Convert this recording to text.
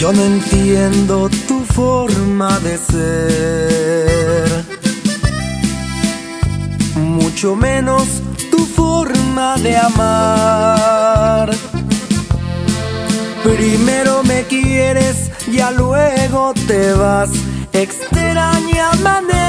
Yo no entiendo tu forma de ser, mucho menos tu forma de amar. Primero me quieres, ya luego te vas, extraña manera